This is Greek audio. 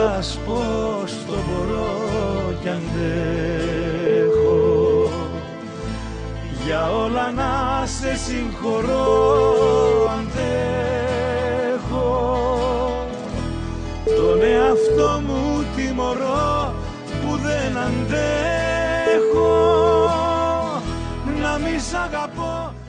πας πως το μπορώ κι αντέχω. Για όλα να σε συγχωρώ αντέχω. Τον εαυτό μου τιμωρώ που δεν αντέχω. Να μη σ' αγαπώ